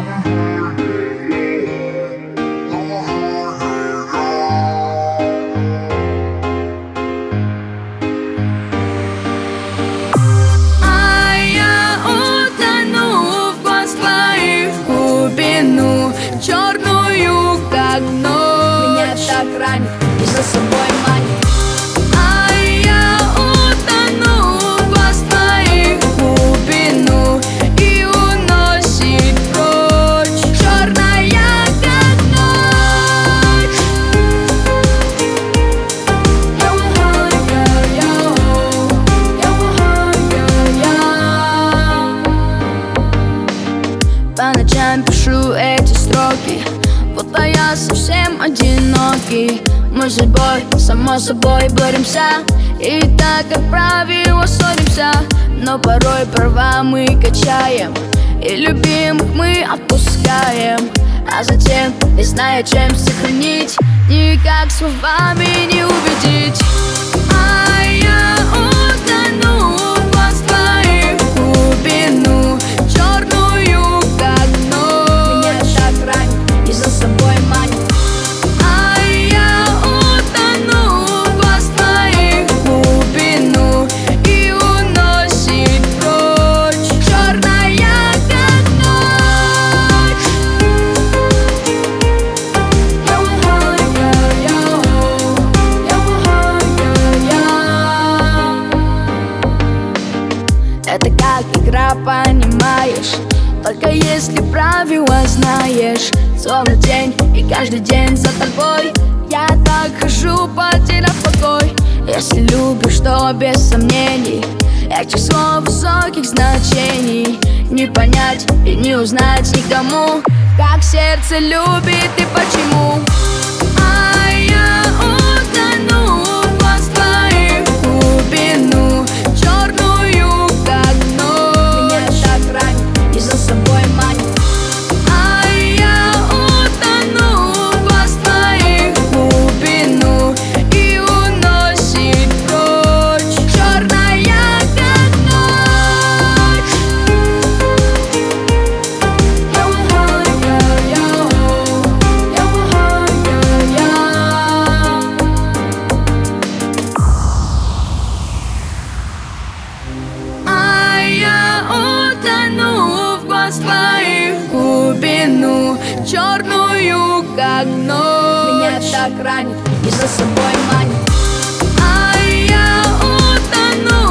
Черную, как ночь. Меня так ранит и за собой манит. А я утону в глаз твоих глубину и уносит прочь. Черная, как ночь. По ночам пишу эти строки, будто я совсем одинокий. Мы с судьбой, само собой, боремся, и так, как правило, ссоримся. Но порой права мы качаем, и любимых мы отпускаем. А затем, не зная, чем сохранить, никак словами не убедить. А я утону в глаз твоих глубину, черную, как ночь. Меня так ранит и за собой манит. А я утону в глаз твоих глубину и уносит прочь. Черная, как ночь. Это как игра, понимаешь? Только если правила знаешь. Словно день, и каждый день за тобой я так хожу, потеряв покой. Если любишь, то без сомнений этих слов высоких значений не понять и не узнать никому, как сердце любит и почему. А я утону в глаз твоих глубину, черную, как ночь. Меня так ранит и за собой манит. А я утону в глаз твоих глубину и уносит прочь. Черная, как ночь. А я утону в глаз твоих глубину, черную, как ночь. Меня так ранит и за собой манит. А я утону